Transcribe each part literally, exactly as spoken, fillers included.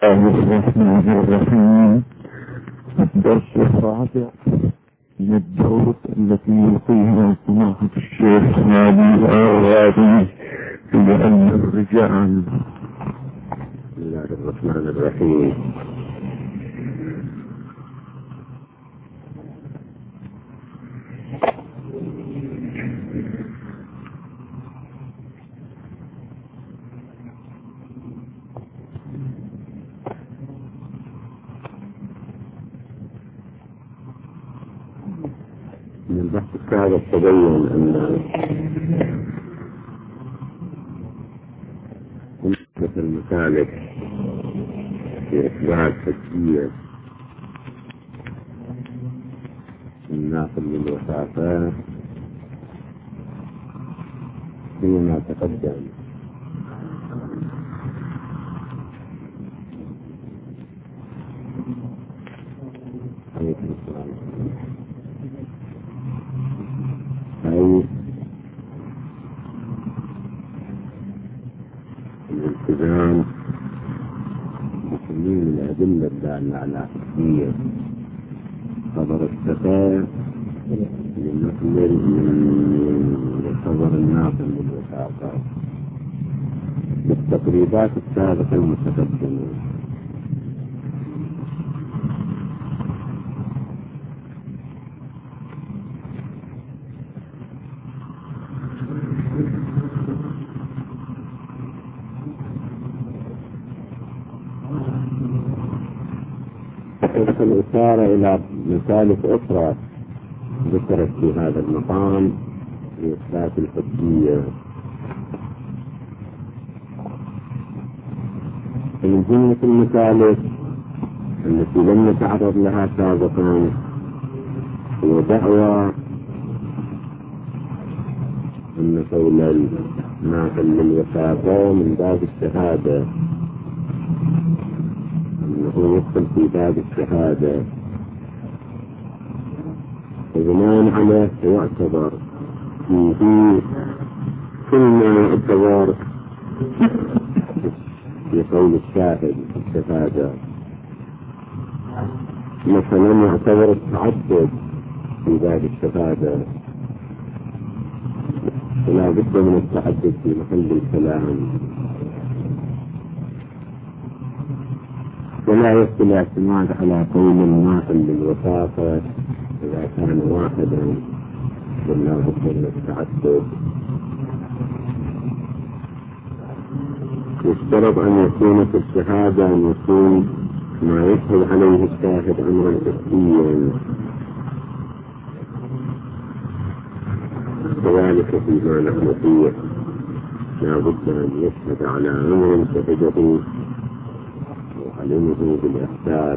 الله الرحمن الرحيم. الدرس الرابع من الدورة التي يقيمها سماحة الشيخ هادي الأغادي في علم الرجال. بسم الله الرحمن الرحيم. من البحث السابق تبين أن مثل المسالك في إثبات حجية الناقل للوثاقات فيما تقدم أي الالتزام بتسليم الأدلة الدالة على حجية خبر الثقة لنقل من خبر الناقل للوثاقات بالتقريبات السابقة المتقدمة. الإشارة إلى مسالك أخرى ذكرت في هذا المقام لإثبات الحجية. من جملة المسالك التي لم نتعرض لها سابقا هي دعوى أن قول الناقل للوثاقة من باب الشهادة، أنه يدخل في باب الشهادة، وبناء عليه يعتبر في كل ما يعتبر في قول الشاهد في الشهادة. مثلا يعتبر التعدد في باب الشهادة، ولا بد من التعدد في محل الكلام، ولا يمكن الاعتماد على قول الناقل للوثاقة إذا كان واحدا، ولا بد من التعدد. يشترط أن يكون في الشهادة أن يكون ما يشهد عليه الشاهد أمرا حسيا، كذلك فيما نحن فيه لا بد أن يشهد على أمر شهده وعلمه بالإحساس.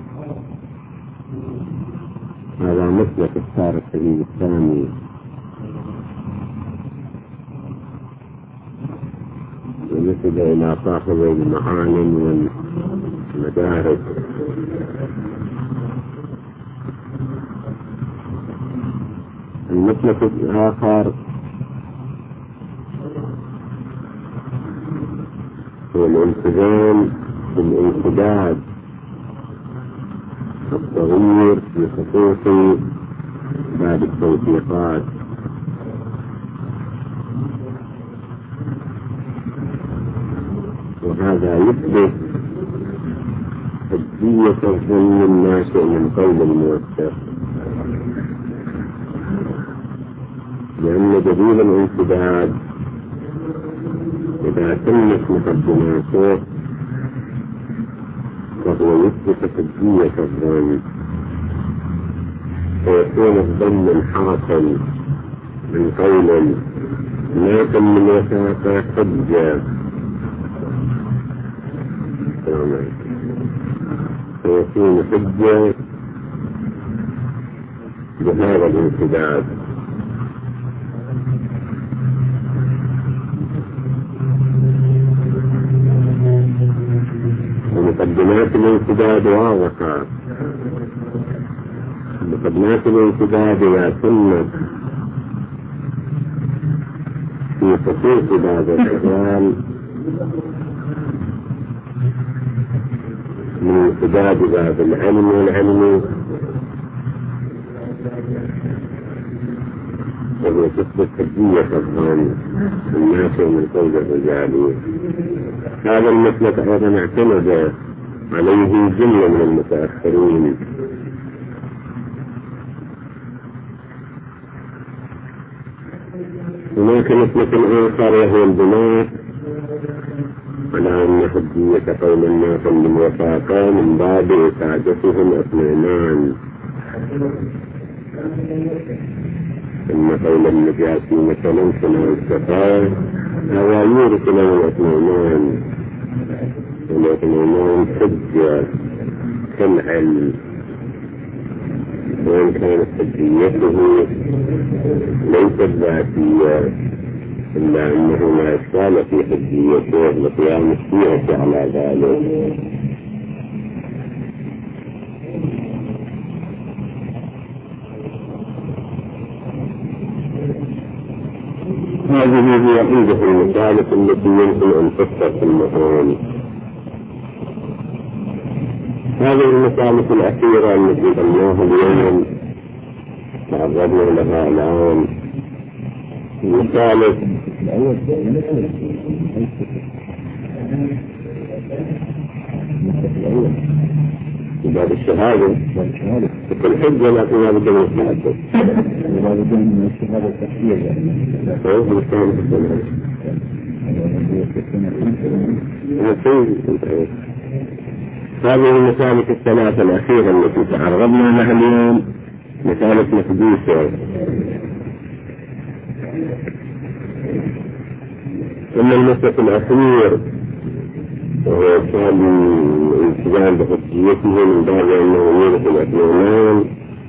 هذا مسلك اختار السبيل الثاني، ومثل إلى صاحب المعالم والمدارس. المسلك الآخر هو الالتزام بالانسداد الصغير في خصوص باب التوثيقات، وهذا يثبت حجية الظن الناشئ من قول الموثق، لأن دليل الانسداد إذا تمت مقدماته فهو يثبت حجية الظن، فيكون الظن الحاصل من قول ناقل من وثاقة حجة، فيكون حجة بهذا الانسداد. ومقدمات الانسداد واضحة. مقدمات الانسداد إذا تمت في خصوص باب الرجال من سداد باب العلم والعلم وهو تثبت حجية الظن الناس من قول الرجال. هذا المسلك أيضا اعتمد عليه جملة من المتأخرين. هناك مسلك آخر وهو البناء على أن حجية قول الناس بالوفاقة من باب إسعادتهم اطمئنان، ثم قول النجاسي مثلا سنة الشفاء هو يورث له الاطمئنان، والاطمئنان حجة كالعلم، وإن كانت حجيته ليست ذاتية إلا أنه لا إشكال في حجيته لقيام الشيعة على ذلك. هذه هي عندة المسالك التي يمكن أن تذكر في المقام. هذه المسالك الأخيرة التي قلناها اليوم تعرضنا لها الآن. المسالك باب الشهادة في الحجة، لكن لا بد من التحدث، لا بد من الشهادة التحقيقية. هذه المسالك الثلاثة الأخيرة التي تعرضنا لها اليوم مسالك مقدوسة. ثم المسلك الأخير وهو كان الالتزام بحجيته من باب أنه يورث الأطمئنان،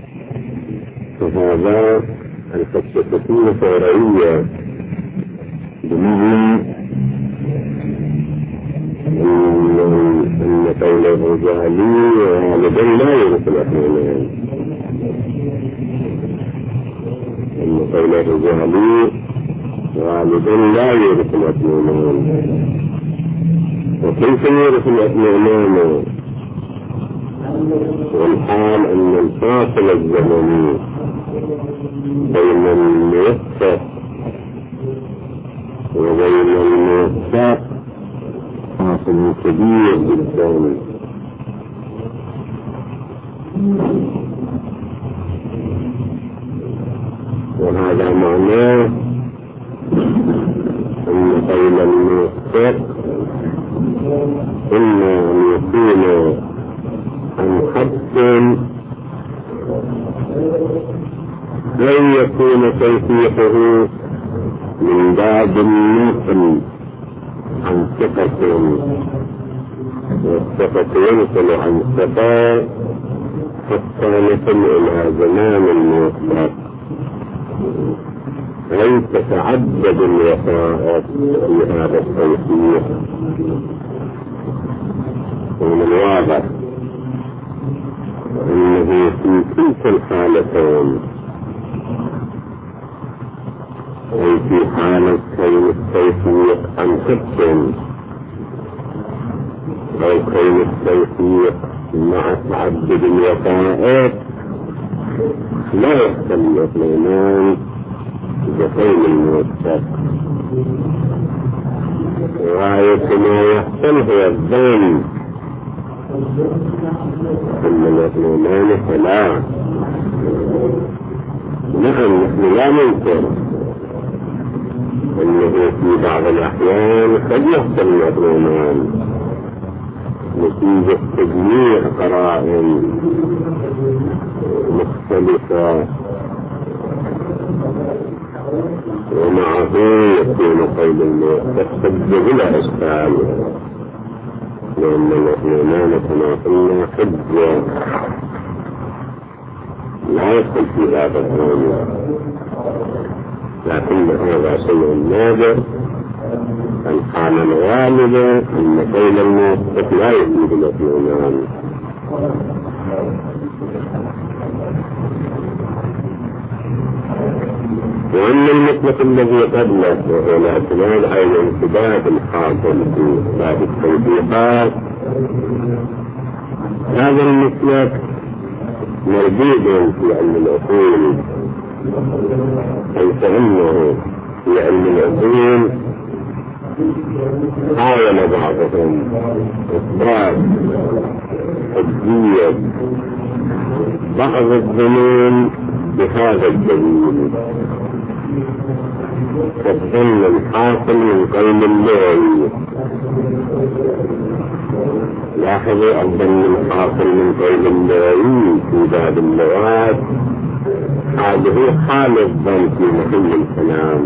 فهذا القصة تكون فورية، بمعنى أن قول الرجالي غالبا لا يورث الأطمئنان، أن قول الرجالي غالبا لا يورث الأطمئنان. وكيف يورث الأطمئنان والحال أن الفاصل الزمني بين الموثق وبين الموثق فاصل كبير جدا، وهذا معناه أن قول الموثق إما أن يكون عن حدث أن يكون توثيقه من باب النقل عن ثقة، والثقة ينقل عن ثقة حتى نصل إلى زمان الموثق، أي تتعدد الوثائق في هذا التوثيق. ومن الواضح أنه في تلك الحالتين، أي في حالة كون التوثيق عن حكم أو كون التوثيق مع تعدد الوثائق، لا يحصل الاطمئنان بقول الموثق. غاية ما يحصل هو الظن، ثم الاطمئنان فلا. نعم نحن لا ننكر أنه في بعض الأحيان قد يحصل الاطمئنان نتيجة تجميع قرائن مختلفة، ومعه يكون قول الموثق حجة بلا إشكال، لأن الاطمئنان كما قلنا حجة لا يدخل في هذا الظن، لكن هذا شيء نادر. الحالة الغالبة أن قول الموثق لا يفيد الاطمئنان. وأن المطلق الذي قبله وهو الاعتماد على الانسداد الحاصل في باب التوثيقات موجود في علم الأصول، حيث أنه في علم الأصول حاول بعضهم إثبات حجية بعض الظنون بهذا الدليل، كالظن الحاصل من قول اللغوي. لاحظوا الظن الحاصل من قول اللغوي في باب اللغات هذه حال الظن في محل الكلام،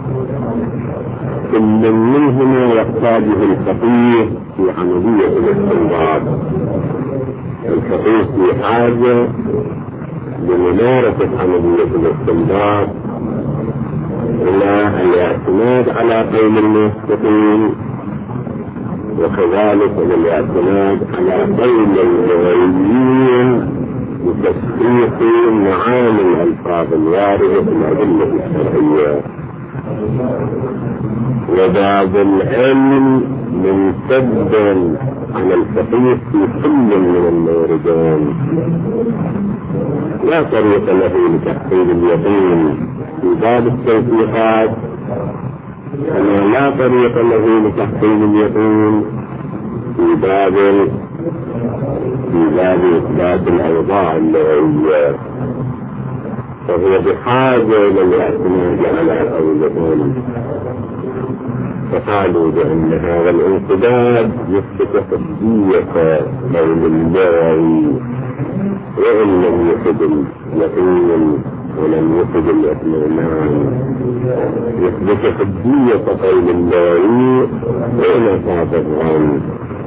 كل منهما يحتاجه الفقيه في عملية الاستنباط. الفقيه في حاجة لممارسة عملية الاستنباط إلى الاعتماد على قول الموثقين، وكذلك إلى الاعتماد على قول اللغويين بتصحيح معاني الألفاظ الواردة في الأدلة الشرعية. وباب العلم منسد على الفقيه في كل من الموردين، لا طريق له لتحصيل اليقين في باب التوفيقات، كما لا طريق له لتحصيل اليقين في باب في باب إثبات الأوضاع اللغوية، فهو بحاجة إلى الاعتماد على قولهم. فقالوا بأن هذا الانقباض يثبت حجية قول اللغوي، وإن لم يفد اليقين ولم يفد الاطمئنان، يثبت حجية قول اللغوي وإن فات الظن.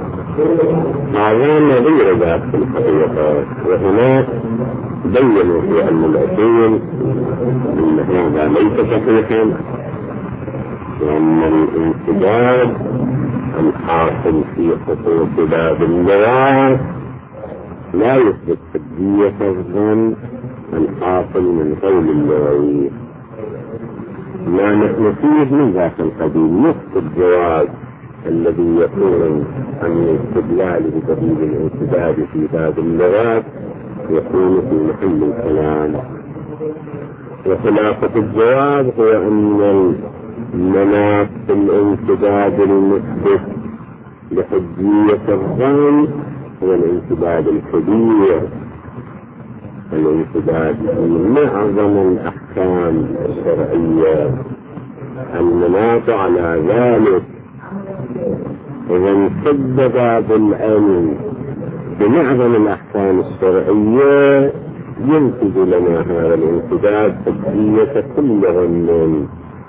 هذان غير ذات في الحقيقة، وهناك بينوا في علم الأصول أن هذا ليس صحيحا، وأن الانقباض الحاصل في خصوص باب اللغات لا يثبت حجية الظن الحاصل من قول اللغوي. ما نحن فيه من ذاك القبيل نفس الجواز الذي يكون عن الاستدلال بدليل الانقباض في باب اللغات يكون في محل الكلام. وخلاصة الجواب هو أن المناط في الانقباض المثبت لحجية الظن هو الانقباض الكبير، الانقباض في معظم الأحكام الشرعية. المناط على ذلك إذا انسد باب العلم بمعظم الأحكام الشرعية ينتج لنا هذا الانقباض حجية كل ظن،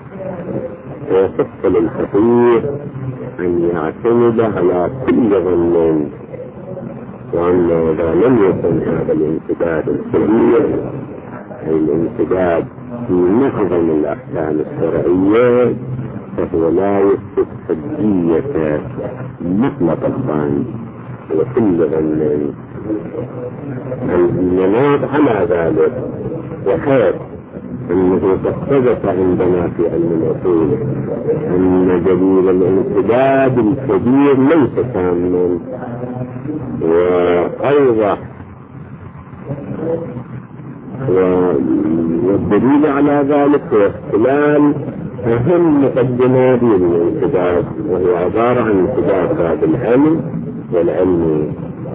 ويصح للفقيه أن يعتمد على كل ظن. وأنه إذا لم يكن هذا الانقباض الكبير أي الانقباض في معظم الأحكام الشرعية فهو لا يثبت حجية مطلق الظن وكل ظن. المناط على ذلك، وحيث أنه قد ثبت عندنا في علم الأصول أن دليل الانقباض الكبير ليس كاملا، وأوضح والدليل على ذلك هو اختلال أهم مقدمات الانقباض، وهو عبارة عن انقباض باب العلم والعلم،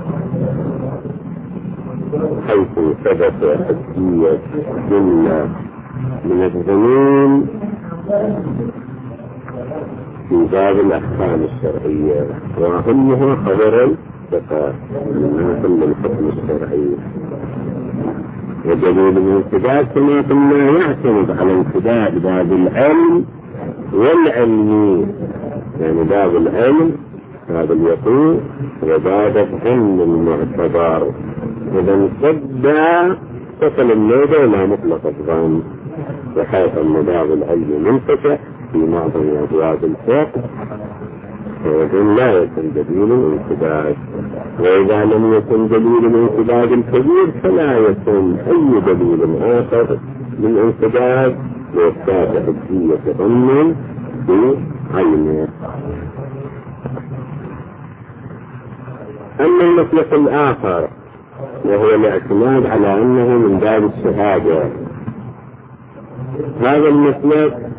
حيث ثبت حجية جملة من الظنون في باب الأحكام الشرعية، وأهمها خبر الثقة من كل الحكم الشرعي. ودليل الانقباض كما قلنا يعتمد على انقباض باب العلم والعلم، يعني باب العلم باب اليقين وباب الظن المعتبر. إذا انسد تصل النوبة إلى مطلق الظن، بحيث أن باب العلم منفتح في معظم أبواب الفقه، فإذن لا يكون دليل الانقباض. وإذا لم يكن دليل الانقباض الكبير فلا يكون أي دليل آخر للانقباض لإثبات حجية ظن بعينه. أما المطلق الآخر وهو الاعتماد على أنه من باب الشهادة. هذا المسلك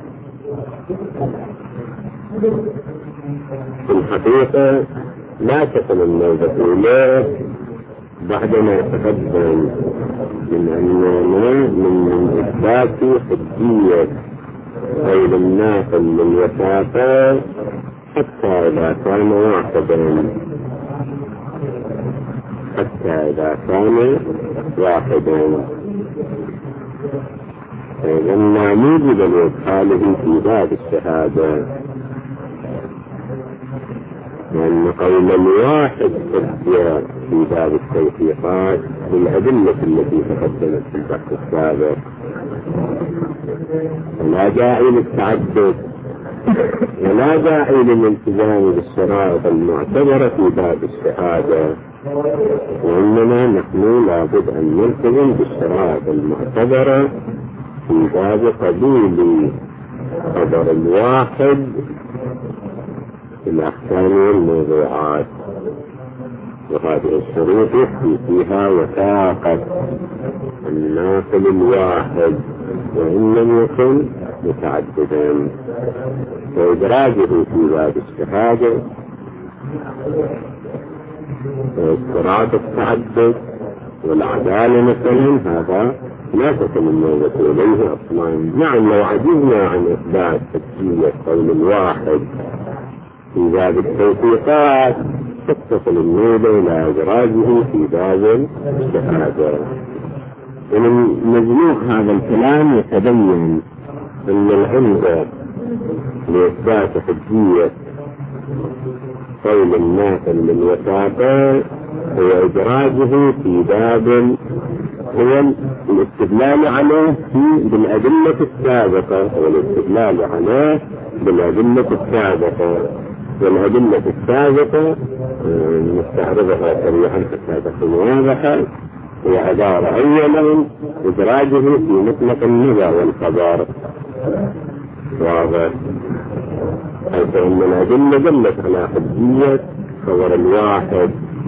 في الحقيقة لا تصل النوبة إليه بعدما يتقدم من أننا من إثبات حجية غير الناقل للوثاقة حتى إذا كان واحدا حتى إذا كان واحدا لما موجب لإدخاله في باب الشهادة، لأن قول الواحد حجة في باب التوثيقات بالأدلة التي تقدمت في البحث السابق، لا داعي للتعدد ولا داعي للالتزام بالشرائط المعتبرة في باب الشهادة، وإنما نحن لابد أن نلتزم بالشرائط المعتبرة في باب قبول خبر الواحد في الأحكام والموضوعات، وهذه الشروط يحكي فيها وثاقة الناقل الواحد وإن لم يكن متعددا، وإدراجه في باب الشهادة واستراد التعدد والعدالة مثلا هذا لا تصل النوبة إليه أصلا. نعم لو عجزنا عن إثبات حجية قول الواحد في باب التوثيقات تتصل النوبة إلى إدراجه في باب الشهادة. ومن مجموع هذا الكلام يتبين أن العمدة لإثبات حجية قول الناقل للوثاقة هو إدراجه في باب هو الاستدلال عليه بالأدلة السابقة والاستدلال عليه بالأدلة السابقة والأدلة السابقة نستعرضها سريعا حتى تكون واضحة. هي عبارة أولا إدراجه في مطلق النبأ والخبر واضح، حيث أن الأدلة دلت على حجية خبر الواحد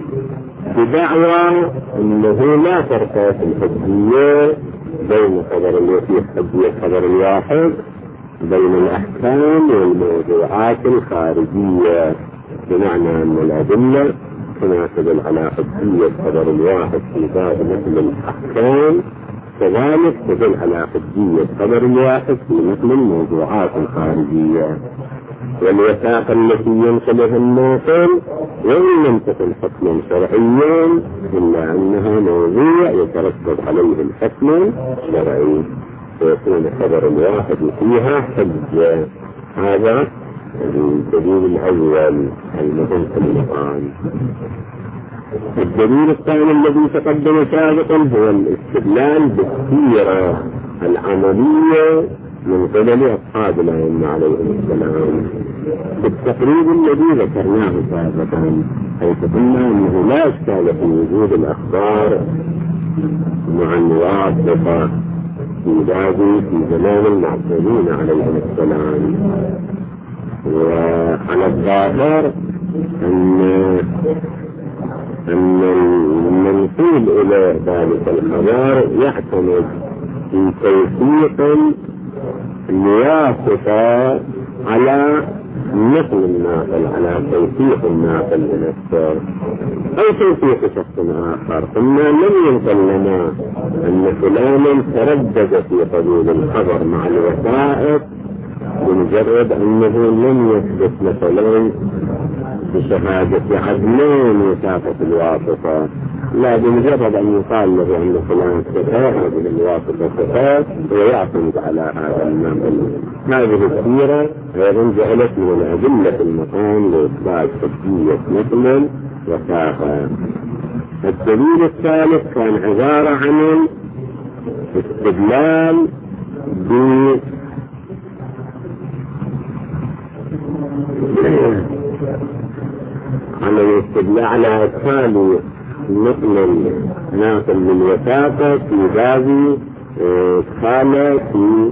بدعوى أنه لا فرق في الحجية بين خبر الوثيق حجية خبر الواحد بين الأحكام والموضوعات الخارجية، بمعنى أن الأدلة كما تدل على حجية خبر الواحد في باب مثل الأحكام كذلك تدل على حجية خبر الواحد في مثل الموضوعات الخارجية. والوثاقة التي ينقلها الناقل وإن لم تكن حكما شرعيا إلا أنها موضوع يترتب عليه الحكم الشرعي فيكون خبر الواحد فيها حجة. هذا الدليل الأول المهم في المقام. الدليل الثاني الذي تقدم سابقا هو الاستدلال بالسيرة العملية من قبل أصحاب الأئمة عليهم السلام بالتقريب الذي ذكرناه سابقا، حيث قلنا أنه لا إشكال في وجود الأخبار مع الواثقة في باب في زمان المعصومين عليهم السلام. وعلى الظاهر أن أن المنسوب إلى ذلك الخبر يعتمد في توثيق الواسطة على مثل الناقل على توثيق الناقل لنفسه أو توثيق شخص آخر، ثم لم ينقل لنا أن فلانا تردد في قبول الخبر مع الوثائق بمجرد أنه لم يثبت مثلا بشهادة عدلين وثاقة الواسطة، لا بمجرد أن يقال له أن فلان ثقة هذه الواسطة ثقة ويعتمد على هذا النقل. هذه السيرة أيضا جعلت من الأدلة المقام لإثبات حجية مثل وثاقة. الدليل الثالث كان عبارة عن استدلال ب على الاستدلال على إدخال مثل الناقل للوثاقة في باب إدخاله في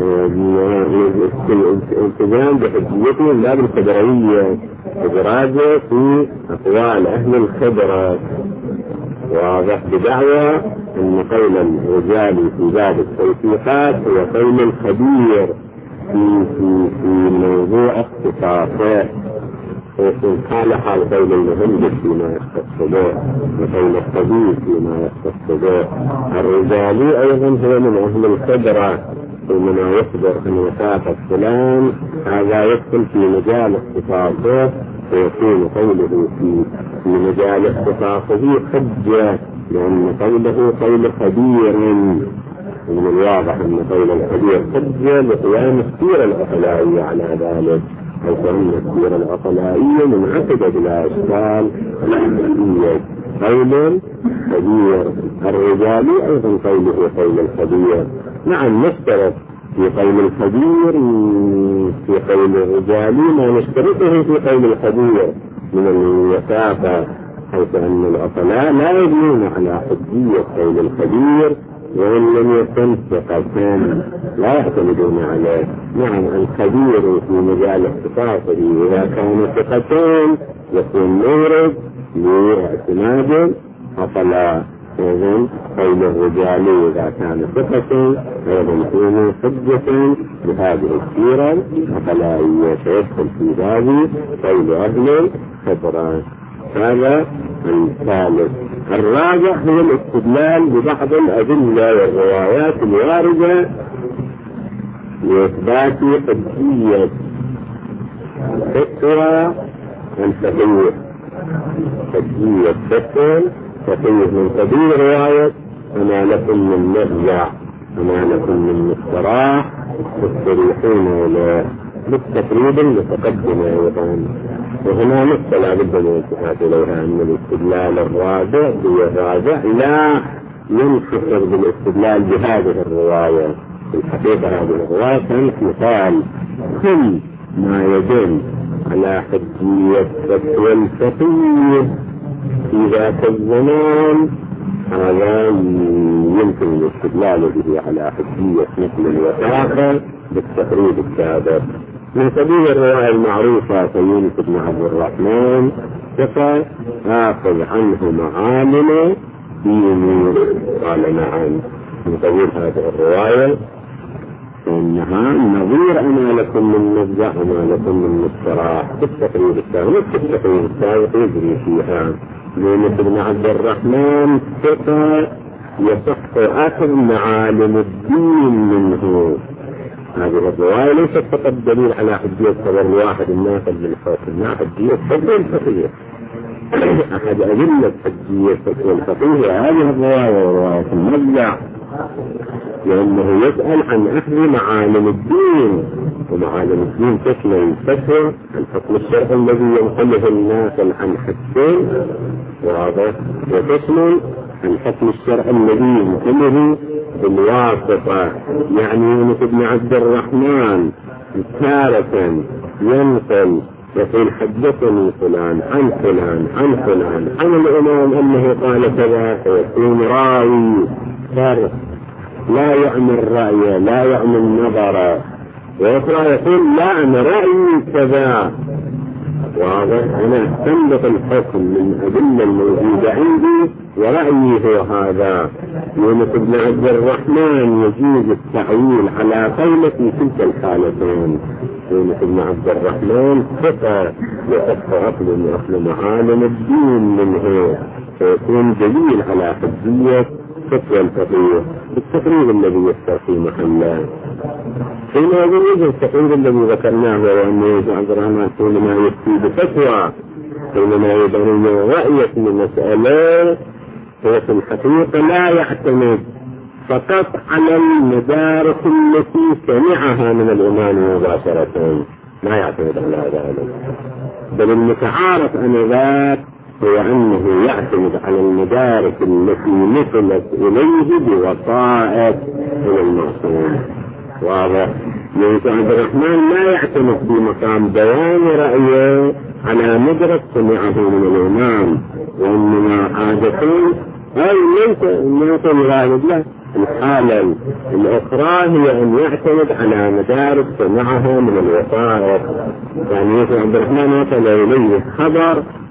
الالتزام بحجيته من باب الخبرية إدراجه في أقوال أهل الخبرة واضح، بدعوى أن قول الرجال في باب التوثيقات هو قول الخبير في في في موضوع اختصاصه، ويكون حال حال قول المهندس فيما يختص به وقول الطبيب فيما يختص به. الرجالي أيضا هو من أهل الخبرة، ومن يخبر عن وفاة فلان هذا يدخل في مجال اختصاصه، ويكون قوله في في مجال اختصاصه حجة، لأن قوله قول خبير. من الواضح أن قول الخبير حجة لقيام السيرة العقلائية على ذلك، أو فإن السيرة العقلائية منعقدة بلا إشكال الحجية. قول خبير الرجالي أيضا قوله قول الخبير. نعم نشترط في قول الخبير في قول الرجالي ما نشترطه في قول الخبير من الوثاقة، حيث أن العقلاء لا يبنون على حجية قول الخبير، وإن لم يكن ثقتين لا يعتمدون عليه. نعم الخبير في مجال اختصاصه إذا كانوا ثقتين يكون مورد لاعتماد عقلاء، إذن قول الرجال إذا كان ثقة أيضا يكون حجة بهذه السيرة العقلائية، سيدخل في باب قول أهل الخبرة. هذا الثالث. الرابع هو الاستدلال ببعض الأدلة والروايات الواردة لإثبات حجية فتوى الفقيه. حجية فتوى فقيه من قبيل رواية أما لكم من مرجع أما لكم من مستراح مستريحون إلى بالتقريب المتقدم أيضا. وهنا نقطة لا بد من الالتفات إليها، أن الاستدلال الرابع هو الراجع لا ينحصر بالاستدلال بهذه الرواية. في الحقيقة هذه الرواية كانت مثال كل ما يدل على حجية فتوى الفقيه في ذاك الزمان هذا يمكن الاستدلال به على حجية مثل الوثاقة بالتقريب السابق. من سبيل الرواية المعروفة سيونس بن عبد الرحمن ثقة آخذ عنه معالم ديني، قال نعم. من سبيل هذه الرواية إنها نظير أما لكم من مفزع أما لكم من مستراح بالتقريب السابق. بالتقريب السابق يجري فيها يونس بن عبد الرحمن ثقة يصح أخذ معالم الدين منه. هذه الرواية ليست فقط دليل على حجية خبر الواحد الناقل بالحكم، لا، حجية فتوى الفقيه. أحد أدلة حجية فتوى الفقيه هذه الرواية ورواية المبلع، لأنه يسأل عن أخذ معالم الدين، ومعالم الدين تشمل الفتوى الحكم الشرعي الذي ينقله الناس عن حسين واضح، وتشمل الحكم الشرعي الذي ينقله بالواسطة. يعني يونس بن عبد الرحمن تارة ينقل يقول حدثني فلان عن فلان عن فلان عن الإمام أنه قال كذا، فيكون راوي فرق لا يعمل الرأي لا يعمل النظر، ويقرأ يقول لا أنا رأيي كذا. واضح، أنا أستنبط الحكم من أدلة الموجودة عندي ورأيي هو هذا. يونس بن عبد الرحمن يجوز التعويل على قولة في تلك الحالتين. يونس بن عبد الرحمن ثقة يصح أخذ من أخذ معالم الدين منه، فيكون دليل على حجية فتوى الفقيه بالتقريب الذي يذكر في محله. فيما يجوز التقريب الذي ذكرناه وأن يونس بن عبد الرحمن حينما يفتي بفتوى حينما يبين رأيه في المسألة هو في الحقيقة لا يعتمد فقط على المدارس التي سمعها من الإمام مباشرة، لا يعتمد على ذلك، بل المتعارف آنذاك هو أنه يعتمد على المدارس التي نقلت إليه بوسائط من المعصوم. واضح، يونس عبد الرحمن لا يعتمد في مقام بيان رأيه على مدرك سمعه من الإمام، وإنما حاجتين أي ليس الغالب له. الحالة الأخرى هي أن يعتمد على مدارس سمعها من الوسائط. يعني يونس عبد الرحمن وصل إليه خبر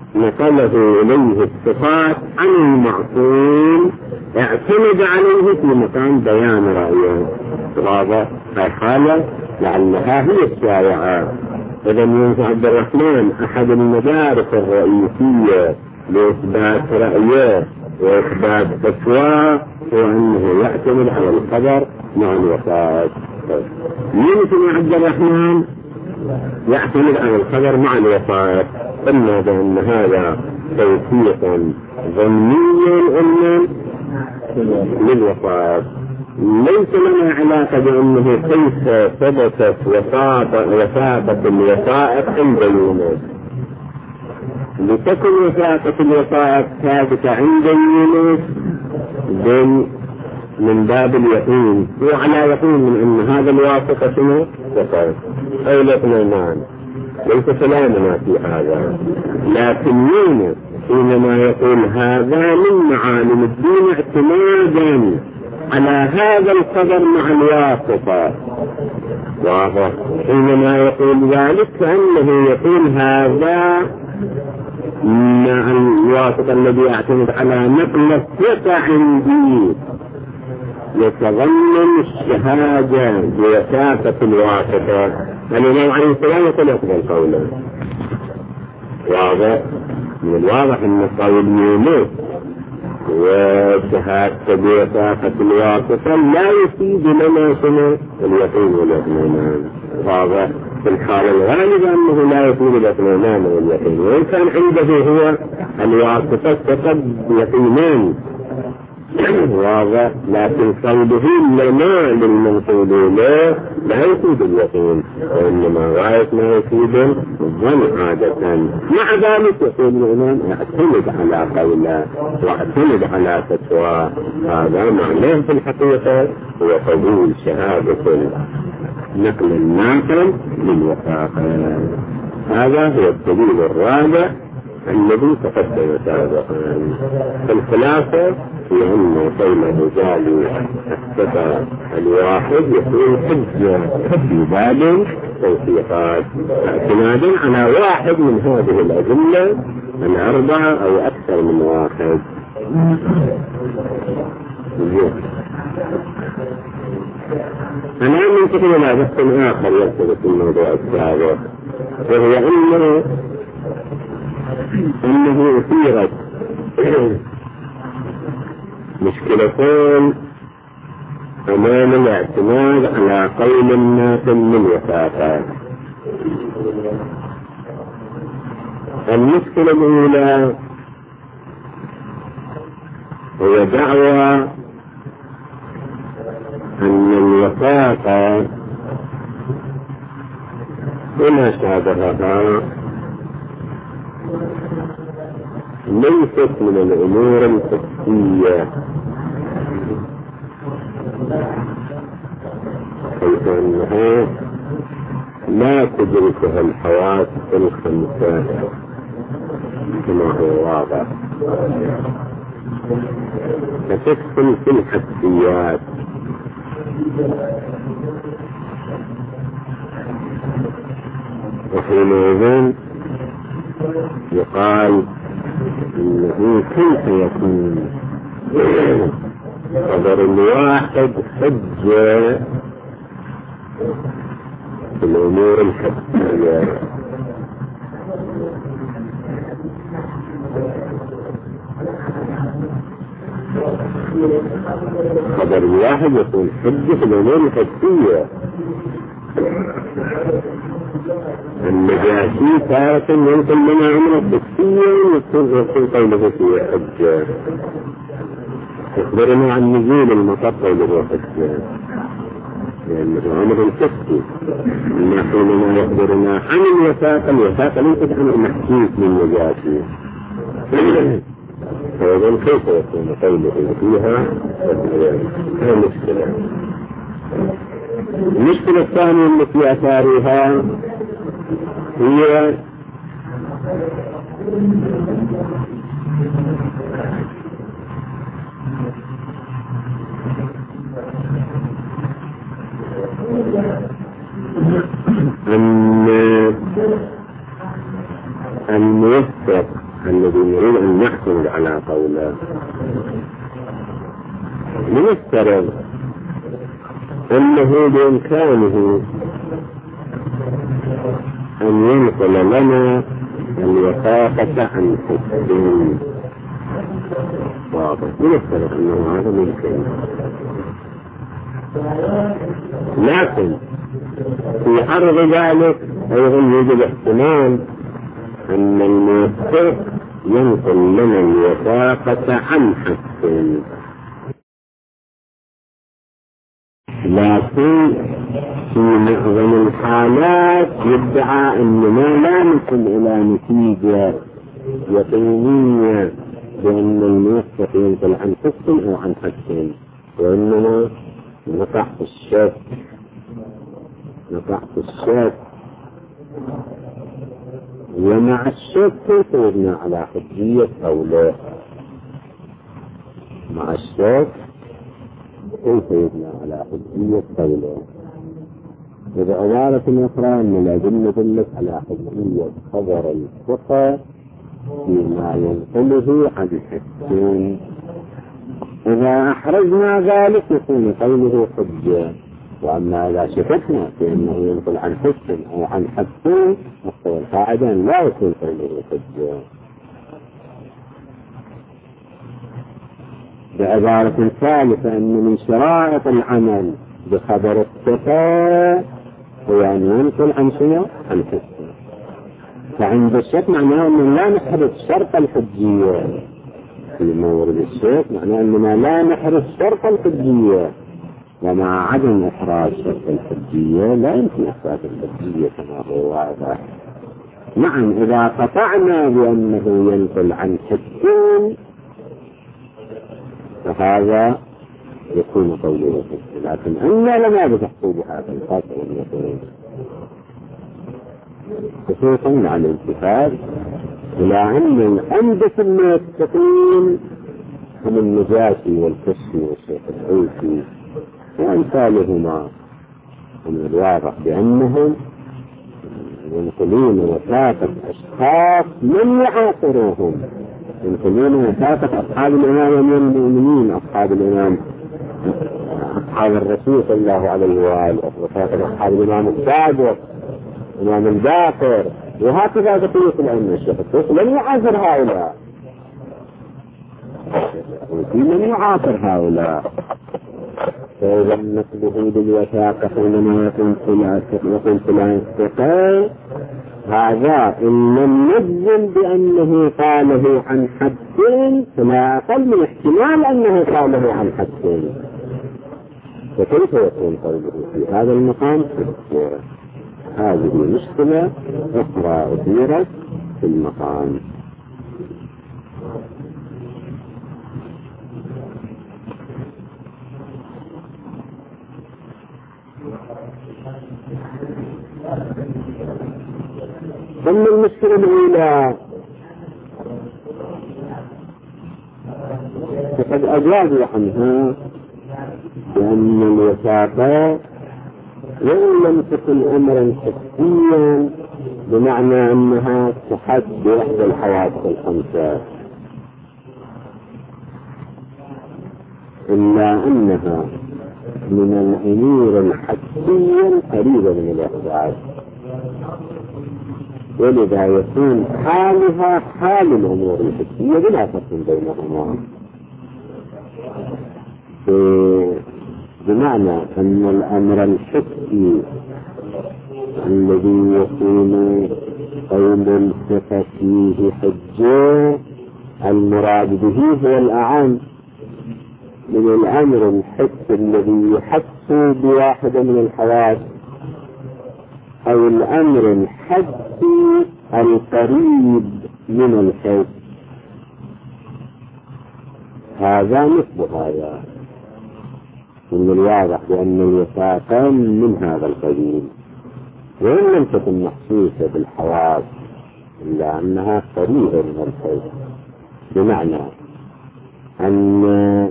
نقله إليه الصفات عن المعصوم اعتمد عليه في مكان بيان رأيه. واضح؟ الحالة لعلها هي الشائعة. إذا يوسف عبد الرحمن أحد المدارس الرئيسية لإثبات رأيه وإثبات فتواه هو أنه يعتمد على الخبر مع الوسائط. يوسف عبد الرحمن يعتمد على الخبر مع الوسائط، قلنا بأن هذا توثيق ظني أن للوسائط، ليس لنا علاقة بأنه كيف ثبتت وثاقة الوثائق عند يونس. لتكن وثاقة الوثائق ثابتة عند يونس من باب اليقين، وعلى يقين من أن هذا الواثقة شنو؟ وثائق أو الاثنان، ليس كلامنا في هذا. لكن يونس حينما يقول هذا من معالم الدين اعتمادا على هذا القدر مع الواسطة، واضح؟ حينما يقول ذلك فإنه يقول هذا مع الواسطة الذي يعتمد على نقل الثقة عندي، يتضمن الشهادة بوثاقة الواسطة. الإمام عليه السلام يقول أفضل قولا. واضح؟ من الواضح أن قول يونس وشهادة بوثاقة الواسطة لا يفيد لنا سنة اليقين والإطمئنان. واضح؟ في الحالة الغالبة أنه لا يفيد الإطمئنان واليقين، وإن كان عنده هو الواسطة فقط يقينان. واضح؟ لكن قوله لنا للمنقول له لا يفيد اليقين، وإنما غاية ما يفيد الظن عادة. مع ذلك يقول الإمام اعتمد على قوله واعتمد على فتوى. هذا معناه في الحقيقة هو قبول شهادة نقل الناقل للوثاقة. هذا هو الدليل الرابع الذي تقدم سابقا. الخلاصة في أن قول الرجال الثقة الواحد يكون حجة في باب توثيقات اعتمادا على واحد من هذه الأدلة الأربعة أو أكثر من واحد. أنا منتقل إلى بحث آخر يرتبط بالموضوع السابق، وهو أنه أنه أثيرت مشكلتان أمام الاعتماد على قول الناقل من وثاقة. المشكلة الأولى هي دعوى أن الوثاقة وما شابهها ليست من الأمور الحسية، حيث أنها لا تدركها الحواس الخمسة كما هو واضح، فتدخل في الحسيات. وحينئذ يقال إنه كيف يكون قدر الواحد حجة في الأمور الحسية. قدر الواحد يكون حجة في الأمور الحسية. النجاشي تارة ينقل لنا عمر الحسية ويكون قوله فيه حجة. يخبرنا عن نزول المطر قوله حجة لأنه عمر الحسي. إما حينما يخبرنا عن الوثاقة، الوثاقة ليست عن المحسوس للنجاشي. فإذن كيف يكون قوله فيها حجة؟ هذه مشكلة. المشكلة الثانية التي أثارها هي أن الموثق نفترض أنه بإمكانه أن ينقل لنا الوثاقة عن حسين واضح. نفترض أنه هذا ممكن، لكن في عرض ذلك أيضا يوجد احتمال أن الموثق ينقل لنا الوثاقة عن حسين، لكن في معظم الحالات يدعى أننا لا نصل إلى نتيجة يقينية بأن الموثق ينقل عن حسين أو عن حسين، وإنما نقع في الشك نقع في الشك ومع الشك كيف يبنى على حجية أو لا؟ مع الشك كيف يبنى على حجية أو لا؟ إذا عبارة أخرى أن الأدلة دلت على حجية خبر الثقة فيما ينقله عن حسين، إذا أحرزنا ذلك يكون قوله حجة. وأما إذا شككنا في أنه ينقل عن حسن أو عن حسن مستوى القاعدة لا يكون قوله حجة. بعبارة ثالثة أن من شرائط العمل بخبر الثقة هو أن ينقل عن شنو؟ عن حسن. فعند الشك معناه أن لا نحرز شرط الحجية في مورد الشك، معناه أننا لا نحرز شرط الحجية، ومع عدم إحراز شرط الحجية لا يمكن إثبات الحجية كما هو واضح. نعم إذا قطعنا بأنه ينقل عن حسين فهذا يكون قوله حسين، لكن أنا لم أبدأ تحصيل هذا القطع واليقين، خصوصا مع الالتفات إلى أن الأنبس المتقين هم النجاشي والكشفي والشيخ العوسي وأمثالهما. ومن الواضح بأنهم ينقلون وثاقة أشخاص من يعاصروهم، ينقلون وثاقة أصحاب الإمام من المؤمنين، أصحاب الإمام أصحاب الرسول صلى الله عليه وآله، وثاقة أصحاب الإمام السابق الإمام الباقر، وهكذا بقية الأئمة. الشيخ الطوسي لم يعاصر هؤلاء، وفي من يعاصر هؤلاء. فإذا نقله بالوثاقة حينما يكون فلان الثقة هذا إن لم نجزم بأنه قاله عن حسين فلا أقل من احتمال أنه قاله عن حسين، فكيف يكون قوله في هذا المقام؟ هذه مشكلة أخرى أثيرت في المقام. ثم المشكلة الأولى فقد أجابوا عنها بأن الوثاقة وإن لم تكن أمرا حسيا بمعنى أنها تحد بإحدى الحواس الخمسة، إلا أنها من الأمور الحسية قريبة من الإحساس، ولذا يكون حالها حال الأمور الحسية بلا فرق بينهما، بمعنى أن الأمر الحسي الذي يكون قول الثقة فيه حجة المراد به هو الأعم من الأمر الحسي الذي يحس بواحدة من الحواس، أو الأمر الحسي القريب من الحس. هذا مثل هذا. من الواضح بأن الوثاقة من هذا القبيل، وإن لم تكن محسوسة بالحواس إلا أنها قريبة من الحس، بمعنى أن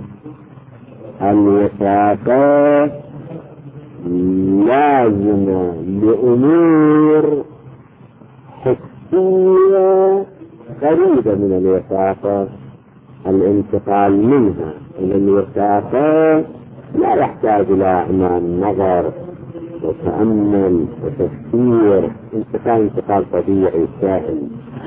الوثاقة لازمة لأمور حسية قريبة من الوثاقة، الانتقال منها إلى الوثاقة لا يحتاج إلى نظر وتأمل وتفكير، انتقال انتقال طبيعي سهل.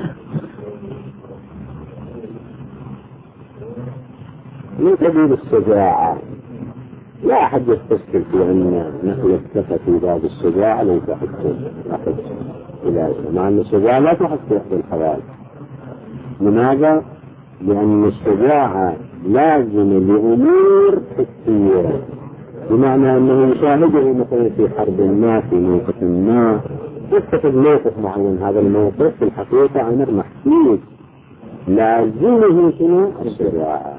من قبيل الشجاعة لا أحد يستشكل في أن نقل الثقة في باب الشجاعة ليس حسن أحد إلى مع أن الشجاعة لا تحصل في الحوادث. لماذا؟ لأن الشجاعة لازمة لأمور حسية، بمعنى أنه يشاهده مثلا في حرب ما، في موقف ما، يتخذ موقف معين، هذا الموقف في الحقيقة أمر محسوس لازمه شنو؟ الشجاعة.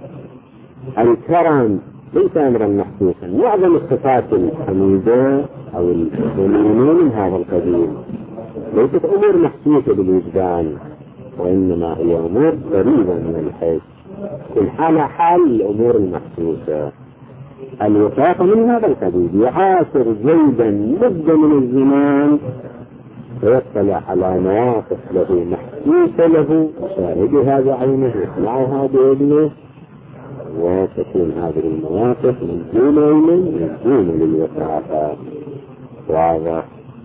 الكرم ليس أمرا محسوسا. معظم الصفات الحميدة أو المؤمنين من هذا القبيل ليست أمور محسوسة بالوجدان، وإنما هي أمور قريبة من الحس، كل حالة حال الأمور المحسوسة. الوثاقة من هذا القبيل، يعاصر زيدا مدة من الزمان ويطلع على مواقف له محسوسة له، يشاهدها بعينه، يسمعها بأذنه، وتكون هذه المواقف ملزومة ملزومة للوثاقة. واضح؟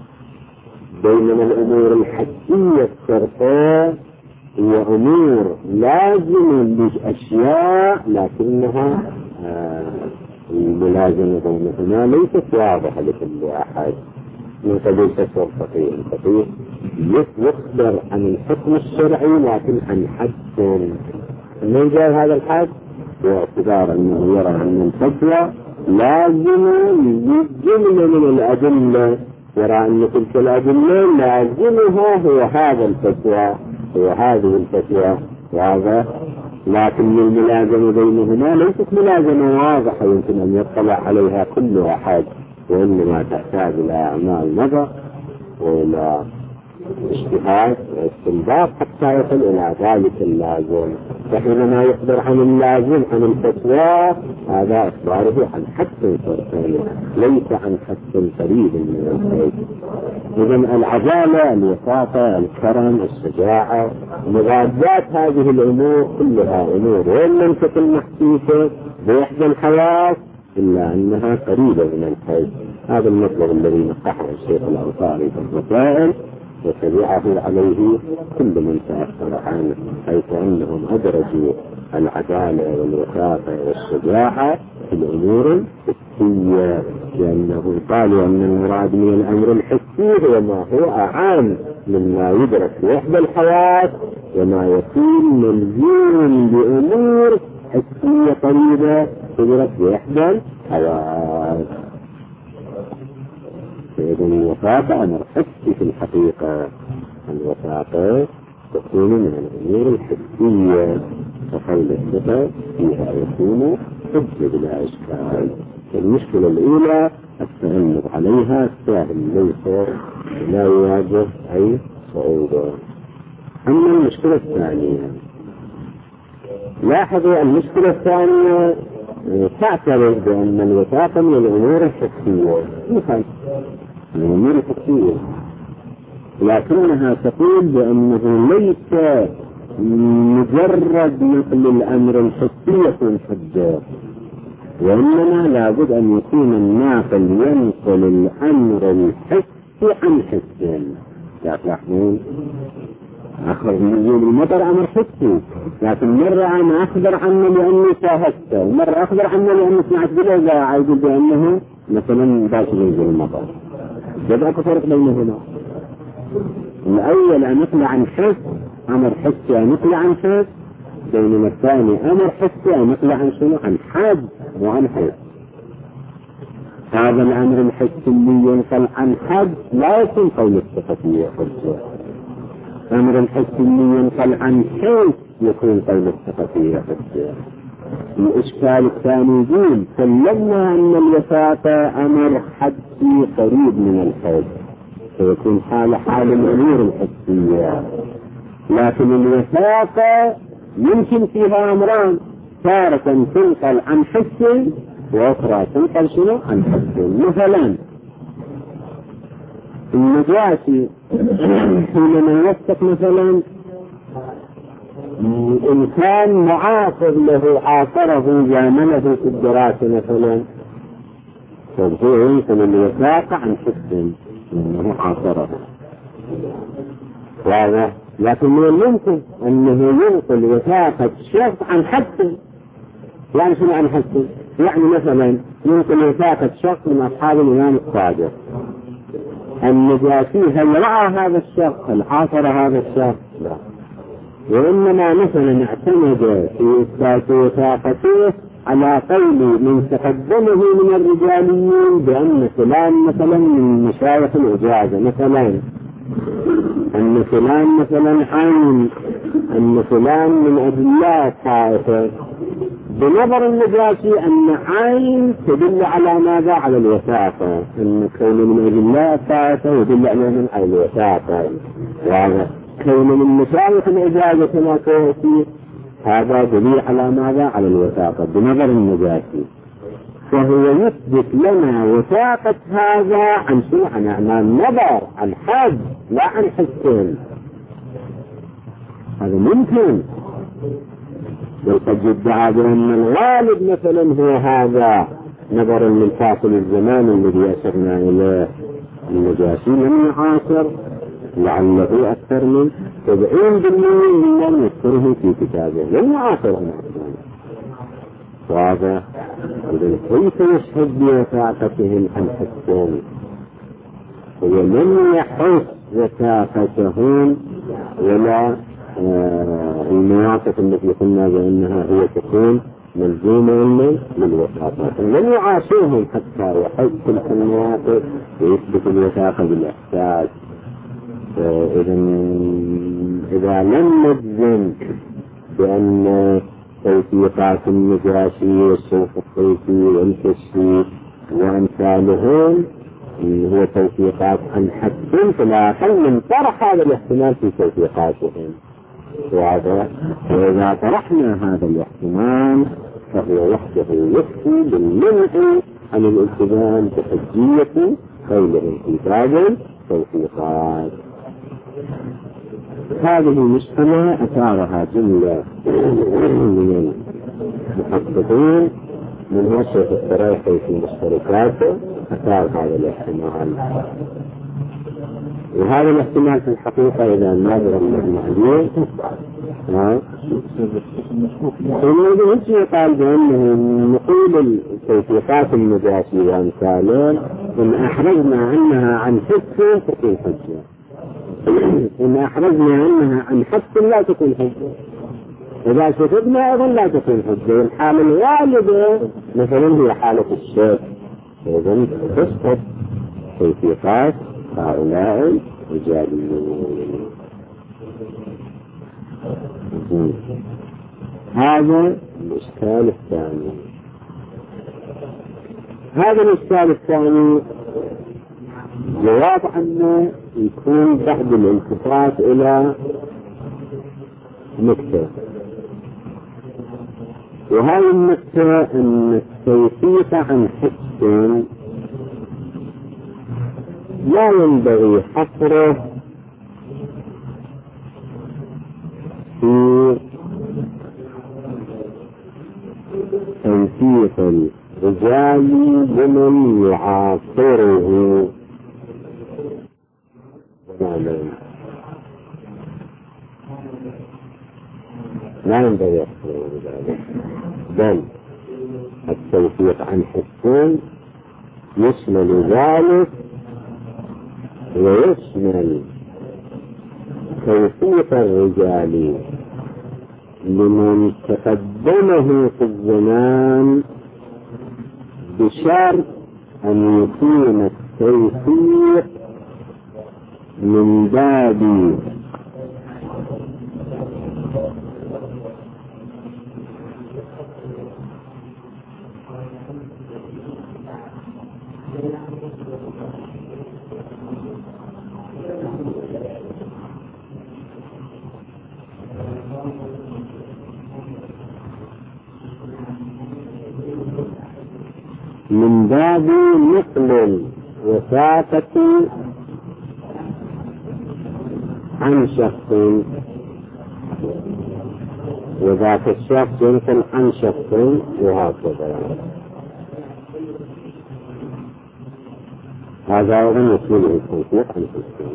بينما الأمور الحسية الصرفة هي أمور لازمة لأشياء لكنها آه الملازمة بينهما ليست واضحة لكل أحد. من قبيل تصور فقيه، الفقيه يخبر عن الحكم الشرعي لكن عن حد. من جاء هذا الحد باعتبار أنه يرى أن الفتوى لازمة لجملة من الأدلة، يرى أن تلك الأدلة لازمها هو هذا الفتوى، هو هذه الفتوى. واضح؟ لكن الملازمة بينهما ليست ملازمة واضحة يمكن أن يطلع عليها كل أحد، وإنما تحتاج إلى أعمال نظر وإلى اجتهاد واستنباط حتى يصل إلى ذلك اللازم. فحينما يخبر عن اللازم عن الفتوى هذا إخباره عن حد فرقاني ليس عن حد قريب من الحيث. إذن العدالة، الوثاقة، الكرم، الشجاعة، مضادات هذه الأمور كلها أمور وإن لم تكن محسوسة بإحدى الحياة إلا أنها قريبة من الحيث. هذا المطلب الذي نصحه الشيخ الأنصاري في الرسائل وتبعه عليه كل من تأثر عنه، حيث أنهم أدرجوا العدالة والوثاقة والشجاعة في الأمور الحسية، لأنه قالوا أن المراد من الأمر الحسي هو ما هو أعام مما يدرك في إحدى الحياة وما يكون ملزوم بأمور حسية قريبة تدرك في إحدى الحياة. فإذن الوثاقة أمر حسي في الحقيقة. الوثاقة تكون من الأمور الحسية، فقول الثقة فيها يكون حجة بلا إشكال. المشكلة الأولى التغلب عليها سهل ليس لا يواجه أي صعوبة. أما المشكلة الثانية، لاحظوا المشكلة الثانية تعترف بأن الوثاقة من الأمور الحسية، مثل الأمور الحسية، لكنها تقول بأنه ليس مجرد نقل الأمر الحسي يكون حجة، وإنما لابد أن يكون الناقل ينقل الأمر الحسي عن حس. لا تلاحظون أخبر نزول المطر أمر حسي، لكن مرة أنا أخبر عنه لأني شاهدته، ومرة أخبر عنه لأني سمعت بالإذاعة يقول بأنه مثلا باشر ينزل المطر. بدأ فرق بينهما. الأول أن نقل عن حس أمر حسي أن نقل عن حس، بينما الثاني أمر حسي أن نقل عن شنو؟ عن حد وعن حس. هذا الأمر الحسي اللي ينقل عن حد لا يكون قول الصفتية حجة. أمر الحسي اللي ينقل عن حس يكون قول الصفتية حجة. الإشكال الثاني يقول سلمنا أن الوثاقة أمر حسي قريب من الحس، فيكون حال حال الأمور الحسية، لكن الوثاقة يمكن فيها أمران، تارة تنقل عن حس وأخرى تنقل شنو؟ عن حس. مثلا النجاشي حينما يوثق مثلا إنسان معاصر له عاصره زامنه في الدراسة مثلا، فهو يمكن أن يتلاقى عن حسن أنه عاصره، واضح؟ لكن من الممكن أنه ينقل وثاقة شخص عن حسن. يعني شنو عن حسن؟ يعني مثلا ينقل وثاقة شخص من أصحاب الإمام الصادق، النجاشي هل رأى هذا الشخص؟ هل عاصر هذا الشخص؟ لا، وإنما مثلا اعتمد في إثبات وثاقته على قول من تقدمه من الرجاليين بأن فلان مثلا من مشايخ الإجازة، مثلا أن فلان مثلا عين، أن فلان من أدلة الطائفة، بنظر النجاشي أن عين تدل على ماذا؟ على الوثاقة، أن كون من أدلة الطائفة يدل على من على الوثاقة، واضح؟ كون من مشايخ الإجازة كما تأتي هذا دليل على ماذا؟ على الوثاقة بنظر النجاشي. فهو يثبت لنا وثاقة هذا عن شو؟ عن النظر، عن حد، لا عن حسن. هذا ممكن، بل قد يدعى بأن الغالب مثلا هو هذا نظرا من فاصل الزمان الذي أشرنا إليه. النجاشي لم يعاصر، لعله أكثر من سبعين بالمئة ممن يذكره في كتابه لم يعاصره، واضح؟ إذن كيف يشهد بوثاقتهم عن حسن؟ هو لم يحس وثاقتهم ولا آه المواقف التي قلنا بأنها هي تكون ملزومة للوثاقة، لم يعاشرهم حتى يحس تلك المواقف ويثبت الوثاقة بالإحساس. إذا إذا لم نجزم بأن توثيقات النجاشي والشيخ الطيفي والكشفي وأمثالهم هو توثيقات عن حد، فلا أقل من طرح هذا الاحتمال في توثيقاتهم، واضح؟ وإذا طرحنا هذا الاحتمال فهو وحده يكفي بالمنع عن الالتزام بحجية قولهم في باب التوثيقات. هذه مشكلة أثارها جملة من المحققين من وصف التراخي في مشتركاته، أثار هذا الاحتمال. وهذا الاحتمال في الحقيقة إذا نظر المعنى الذي يقال بأنه نقول التوثيقات النجاشي وأمثاله إن أحرزنا عنها عن حس تكون حجة، إن أحرزنا عنها عن حس لا تكون حجة، إذا شفدنا أيضا لا تكون حجة. الحالة الغالبة مثلا هي حالة الشك، إذن تسقط توثيقات هؤلاء الرجاليين. هذا الإشكال الثاني. هذا الإشكال الثاني جواب عنه يكون بعد الالتفات إلى نكتة، وهذه النكتة أن التوثيق عن حس لا ينبغي حصره في توثيق الرجال بمن يعاصره، لا ينبغي يحصره بذلك، بل التوثيق عن حسين يشمل ذلك ويشمل توثيق الرجال لمن تقدمه في الزمان بشرط أن يكون التوثيق من باب من باب نقل الوثاقة عن شخص وذاك الشخص ينقل عن شخص وهكذا. هذا أيضا يسمونه التوثيق عن حسين.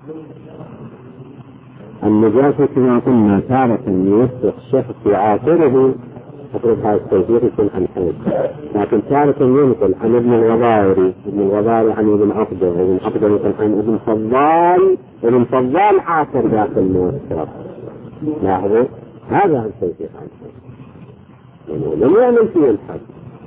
النجاسة كما قلنا تارة يوثق الشخص يعاصره أقرب هذا التوثيق يكون عن حيث، لكن تارة ينقل عن ابن الغضائري، ابن الغضائري عن ابن عقدة، ابن عقدة ينقل عن ابن فضال، ابن فضال عاصر ذاك الموثق. لاحظوا هذا عن التوثيق عن حيث لم يعمل فيه الحد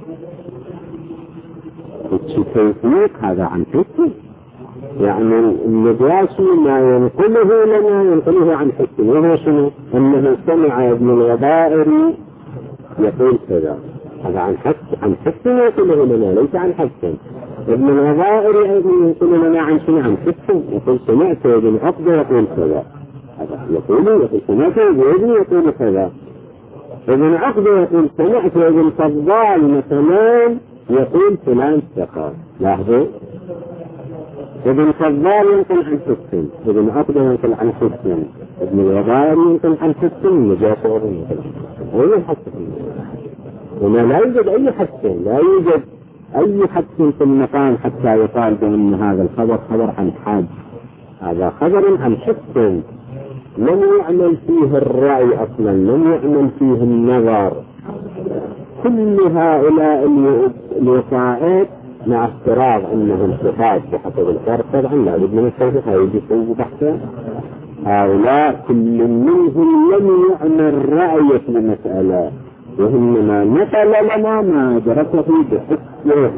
التوثيق هذا عن حيث، يعني النجاشي ما ينقله لنا ينقله عن حسن، وهو شنو؟ أنه سمع ابن الغضائري يقول كذا، هذا عن حسن، عن حسن ينقله لنا ليس عن حسن. ابن الغضائري أيضا ينقله لنا عن شنو؟ عن حسن، يقول سمعت ابن عقدة يقول كذا، هذا يقول يقول سمعت ابن يقول كذا. ابن عقدة يقول سمعت ابن فضال مثلا يقول فلان ثقة. لاحظوا ابن فضال ينقل عن حسن، ابن عقدة ينقل عن حسن، ابن الغضائري ينقل عن حسن، النجاشي ينقل عن حسن. أي حسن؟ هنا لا يوجد أي حسن، لا يوجد أي حسن في المكان حتى يقال بأن هذا الخبر خبر عن حاد، هذا خبر عن حسن لم يعمل فيه الرأي أصلا، لم يعمل فيه النظر. كل هؤلاء الوقائع مع افتراض أنهم صفات بحسب الفرق طبعا لا بد من التوثيق، هيجي فوق بحثه. هؤلاء كل منهم لم يعمل رأي في المسألة، وإنما نقل لنا ما درسه بحسه.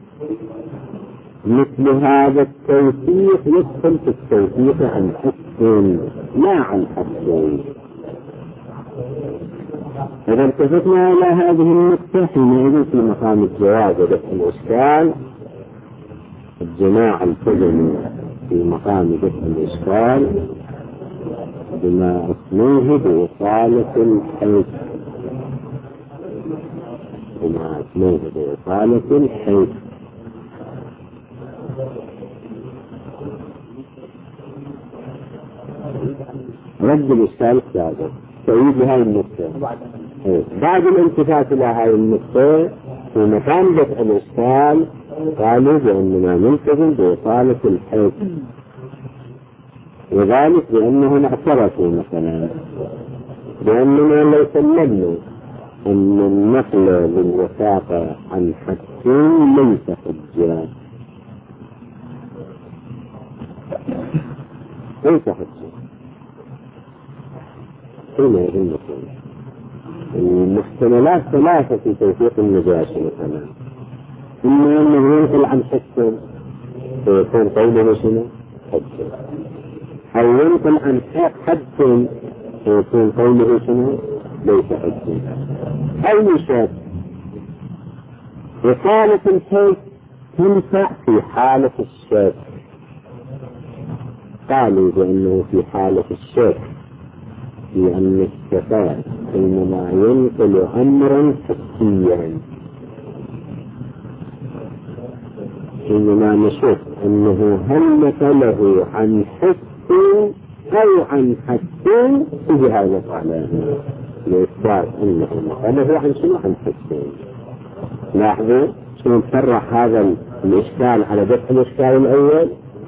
مثل هذا التوثيق يدخل في التوثيق عن حسن لا عن حسن. إذا التفتنا إلى هذه النقطة حينئذ في مقام الجواز ودفع الإشكال الجماعة التزموا في مقام دفع الإشكال بما اسموه بإصالة الحيث، بما اسموه بإصالة الحيث. رد الإشكال السابق تعيد هذه النقطة. بعد الالتفات إلى هذه النقطة في مكان دفع الإشكال قالوا بأننا نلتزم بإصالة الحيث، وذلك بأنهم اعترفوا مثلا بأننا لو سلمنا أن النقل للوثاقة عن حسين ليس حجة، ليس حجة. هنا يقول المحتملات ثلاثة في توثيق النجاشي مثلا، إما أنه ينقل عن حسن فيكون قوله شنو؟ حجة، أو ينقل عن حد فيكون قوله شنو؟ ليس حجة. أو يشاب إصالة الحيث تنفع في حالة الشك، قالوا بأنه في حالة الشك لأن الشفاء حينما ينقل أمرا حسيا، حينما نشوف أنه هل نقله عن حس أو عن حس في هذا الحالة لإثبات أنه نقله عن شنو؟ عن حس. لاحظوا شنو نفرح هذا الإشكال على دفع الإشكال الأول.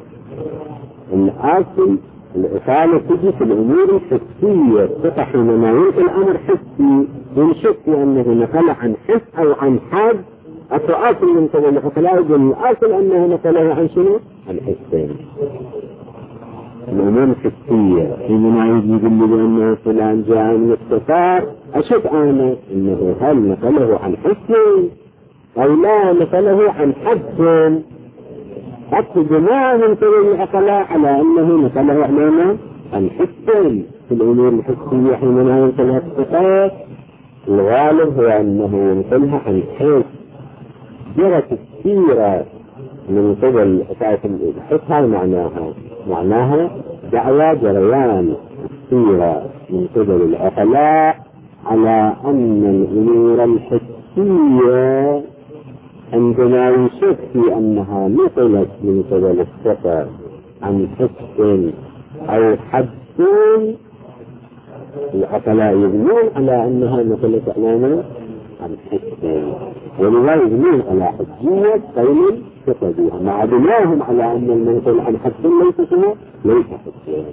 الأصل الإصالة تجي في الأمور الحسية، تقع حينما ينقل أمر حسي ينشك أنه نقل عن حس أو عن حد. أصل من قبل العقلاء يقول الأصل أنه نقله عن شنو؟ عن حسين. الأمور الحسية حينما يجي يقول لي بأنه فلان جاء من السفار أشك أنا أنه هل نقله عن حسين أو لا نقله عن حد. حتى جماعة من قبل العقلاء على أنه نقله أمامه عن حسين في الأمور الحسية حينما ينقلها الثقات. الغالب هو أنه ينقلها عن حس. جرت السيرة من قبل الحس، هذا معناها معناها دعوى جريان السيرة من قبل العقلاء على أن الأمور الحسية عندما يشك في أنها نقلت من قبل الثقة عن حس أو حد العقلاء يبنون على أنها مثل تأمامنا عن حسن، ولذا يبنون على حجية قول فقدوها مع بناهم على أن المنقول عن حسن ليس سنة ليس حسن.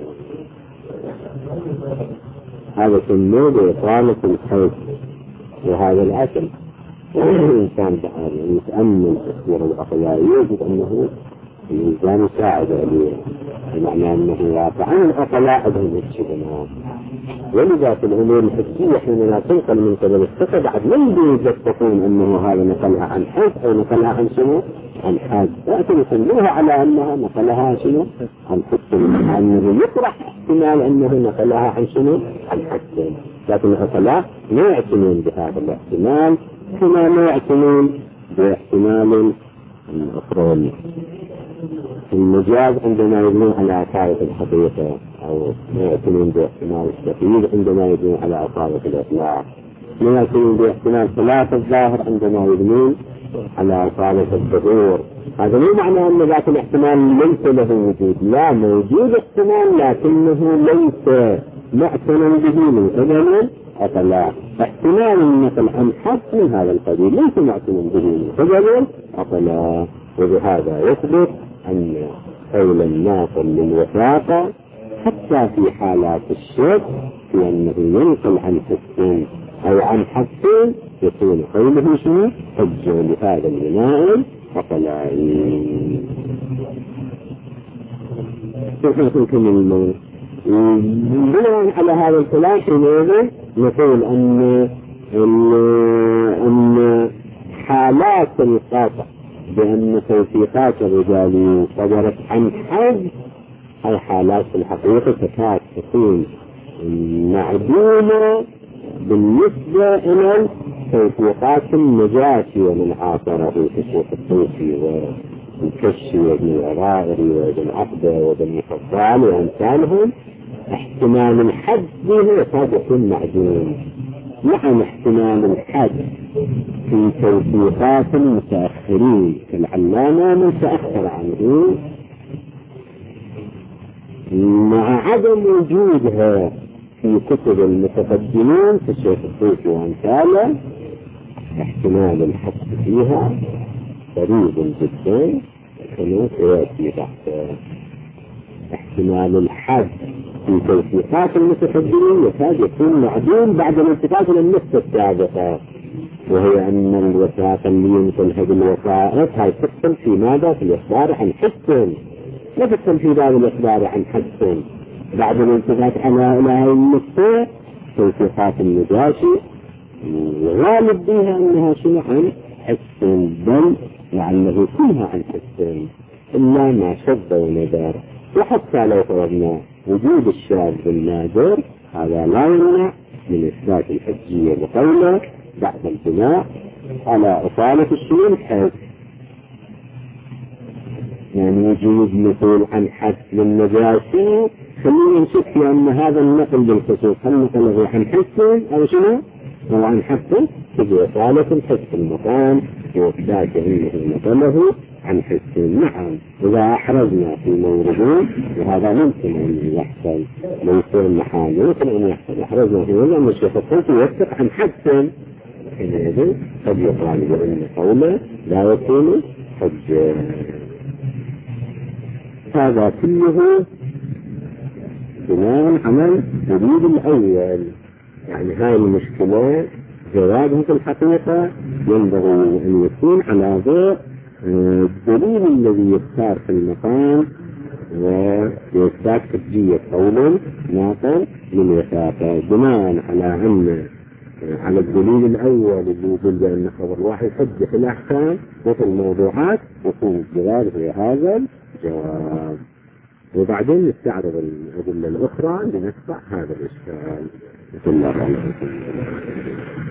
هذا سنة بإطالة الحيث، وهذا الأصل الإنسان بحاله يتأمل تفسير العقلاء يجد أنه الإنسان يساعد عليه، بمعنى أنه واقعا العقلاء عندهم الشبنات، ولذا في الأمور الحسية حينما تنقل من قبل الثقة بعد من يتفقون أنه هذا نقلها عن حد أو نقلها عن شنو؟ عن حد، لكن يسموها على أنها نقلها شنو؟ عن حد، أنه يطرح احتمال أنه نقلها عن شنو؟ عن حد، لكن العقلاء لا يعتنون بهذا الاحتمال كما لا يعتنون باحتمال الأخرى. المجاز عندما يبنون على عقارة الحقيقة، أو ما يأتون باحتمال التقييد عندما يبنون على عقارة الإطلاق، ما يأتون باحتمال خلاف الظاهر عندما يبنون على عقارة الظهور. هذا مو معنى أن ذات الاحتمال ليس له وجود، لا، موجود احتمال لكنه ليس معتنا به من قبل العقلاء. احتمال النقل عن حد من هذا القبيل ليس معتنا به من قبل العقلاء، وبهذا يثبت أن قول الناقل للوثاقة حتى في حالات الشك في أنه ينقل عن حسين أو عن حسين يكون قوله شنو؟ حجة لهذا البناء عقلائي. سبحانكم الموت. بناء على هذا الكلام حينئذ نقول أن أن حالات القاطع بأن توثيقات الرجال صدرت عن حد، هاي حالات في الحقيقة تكاد تكون معدومة بالنسبة إلى توثيقات النجاشي ومن عاصره في سوق الطوسي والكشي وابن العرائري وابن عقبة وابن فضال وأمثالهم. احتمال الحد به قد يكون معدوم. نعم، احتمال الحد في توثيقات المتأخرين كالعلامة من تأخر عنه مع عدم وجودها في كتب المتقدمين في الشيخ الطوسي وأمثاله، احتمال الحد فيها قريب جدا كما سيأتي تحت. احتمال الحد في توثيقات المتقدمين يكاد يكون معدوم بعد الالتفات الى النقطة السابقة، وهي ان الوثائق اللي ينقل هذه الوثائق هاي تدخل في ماذا؟ في الاخبار عن حسن، لا تدخل في باب الاخبار عن حسن بعد الالتفات على هاي النقطة. توثيقات النجاشي غالب بها انها شنو؟ عن حسن، بل لعله كلها عن حسن الا ما شذ وندر. وحتى لو فرضنا وجود الشاذ النادر هذا لا يمنع من إثبات الحجية بقوله بعد البناء على أصالة الشيء الحج، يعني وجود نقول عن حد للنجاشي خلينا نشك في أن هذا النقل بالخصوص هل نقله عن حد أو شنو؟ أو عن حد في أصالة الحج المقام وإثبات أنه نقله عن حسين. نعم، إذا أحرزنا في موردون وهذا ممكن أن يحصل، ليس محال يمكن أن يحصل، أحرزنا في موردون الشيخ الطوسي يوثق عن حسين، حينئذ قد يقال بأن قوله لا يكون حجة. هذا كله بناء على الدليل الأول. يعني هاي المشكلة جوابها في الحقيقة ينبغي أن يكون على ضوء الدليل الذي يختار في المقام ويثبت حجية قول ناقل للوثاقة بناء على أن على الدليل الأول اللي يقول بأن خبر واحد حجة في الأحكام وفي الموضوعات، يكون الجواب في هذا الجواب. وبعدين نستعرض الأدلة الأخرى لنتبع هذا الإشكال. بسم الله الرحمن الرحيم.